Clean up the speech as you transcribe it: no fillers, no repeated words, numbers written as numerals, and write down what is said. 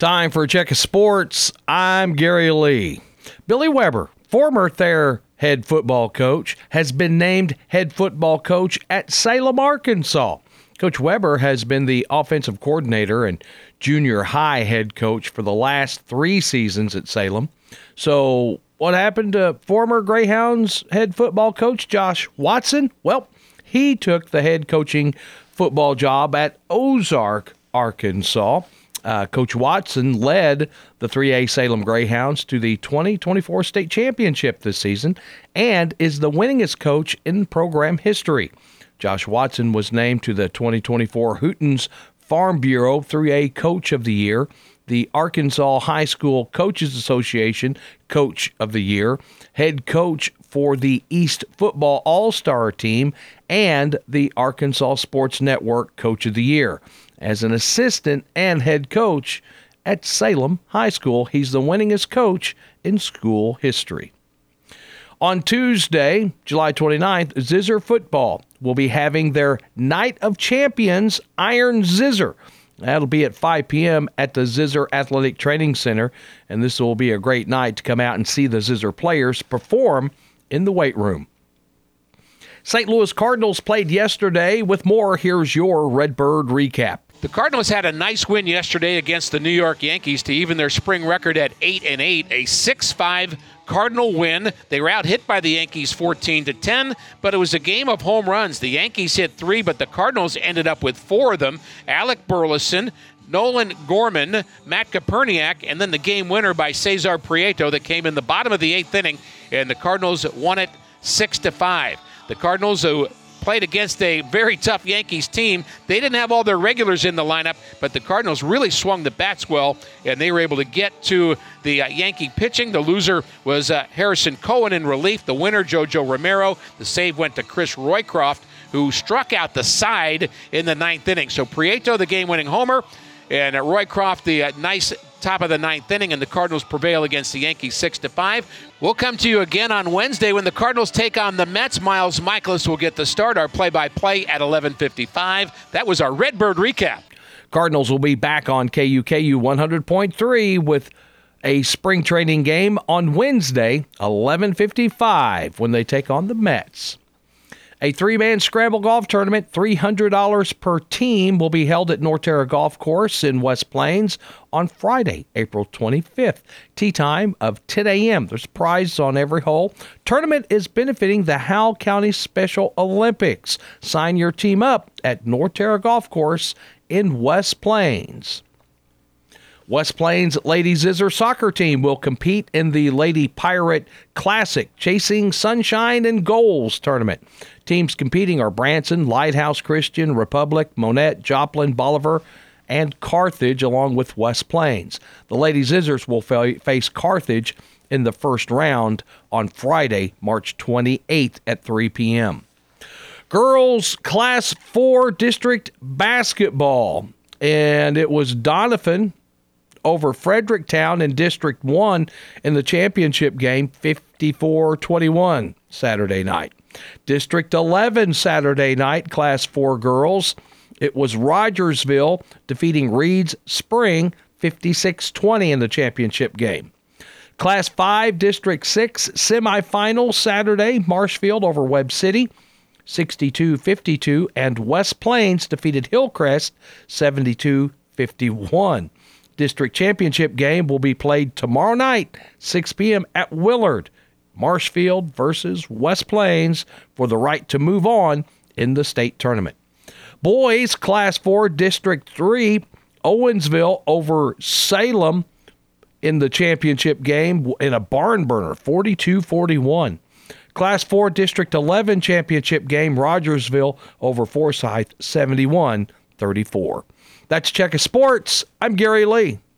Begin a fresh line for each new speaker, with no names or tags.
Time for a check of sports. I'm Gary Lee. Billy Weber, former Thayer head football coach, has been named head football coach at Salem, Arkansas. Coach Weber has been the offensive coordinator and junior high head coach for the last 3 seasons at Salem. So what happened to former Greyhounds head football coach Josh Watson? Well, he took the head coaching football job at Ozark, Arkansas. Coach Watson led the 3A Salem Greyhounds to the 2024 state championship this season and is the winningest coach in program history. Josh Watson was named to the 2024 Hooten's Farm Bureau 3A Coach of the Year, the Arkansas High School Coaches Association Coach of the Year, head coach for the East Football All-Star Team, and the Arkansas Sports Network Coach of the Year. As an assistant and head coach at Salem High School, he's the winningest coach in school history. On Tuesday, July 29th, Zizzer Football will be having their Night of Champions Iron Zizzer. That'll be at 5 p.m. at the Zizzer Athletic Training Center, and this will be a great night to come out and see the Zizzer players perform in the weight room. St. Louis Cardinals played yesterday. With more, here's your Redbird recap.
The Cardinals had a nice win yesterday against the New York Yankees to even their spring record at 8-8, a 6-5 Cardinal win. They were out hit by the Yankees 14-10, but it was a game of home runs. The Yankees hit 3, but the Cardinals ended up with 4 of them. Alec Burleson, Nolan Gorman, Matt Koperniak, and then the game winner by Cesar Prieto that came in the bottom of the 8th inning, and the Cardinals won it 6-5. The Cardinals, who played against a very tough Yankees team, they didn't have all their regulars in the lineup, but the Cardinals really swung the bats well, and they were able to get to the Yankee pitching. The loser was Harrison Cohen in relief. The winner, Jojo Romero. The save went to Chris Roycroft, who struck out the side in the 9th inning. So Prieto, the game-winning homer, and Roycroft, the nice top of the 9th inning, and the Cardinals prevail against the Yankees 6-5. We'll come to you again on Wednesday when the Cardinals take on the Mets. Miles Michaelis will get the start, our play-by-play at 11:55. That was our Redbird recap.
Cardinals will be back on KUKU 100.3 with a spring training game on Wednesday, 11:55, when they take on the Mets. A 3-man scramble golf tournament, $300 per team, will be held at Norterra Golf Course in West Plains on Friday, April 25th. Tee time of 10 a.m. There's prizes on every hole. Tournament is benefiting the Howell County Special Olympics. Sign your team up at Norterra Golf Course in West Plains. West Plains Lady Zizzer soccer team will compete in the Lady Pirate Classic Chasing Sunshine and Goals tournament. Teams competing are Branson, Lighthouse Christian, Republic, Monette, Joplin, Bolivar, and Carthage, along with West Plains. The Lady Zizzers will face Carthage in the first round on Friday, March 28th at 3 p.m. Girls Class 4 District Basketball, and it was Donovan over Fredericktown in District 1 in the championship game, 54-21 Saturday night. District 11 Saturday night, Class 4 girls. It was Rogersville defeating Reeds Spring 56-20 in the championship game. Class 5 District 6 semifinal Saturday, Marshfield over Webb City 62-52, and West Plains defeated Hillcrest 72-51. District championship game will be played tomorrow night, 6 p.m. at Willard. Marshfield versus West Plains for the right to move on in the state tournament. Boys Class 4 District 3, Owensville over Salem in the championship game in a barn burner, 42-41. Class 4 District 11 championship game, Rogersville over Forsyth, 71-34. That's Check of Sports. I'm Gary Lee.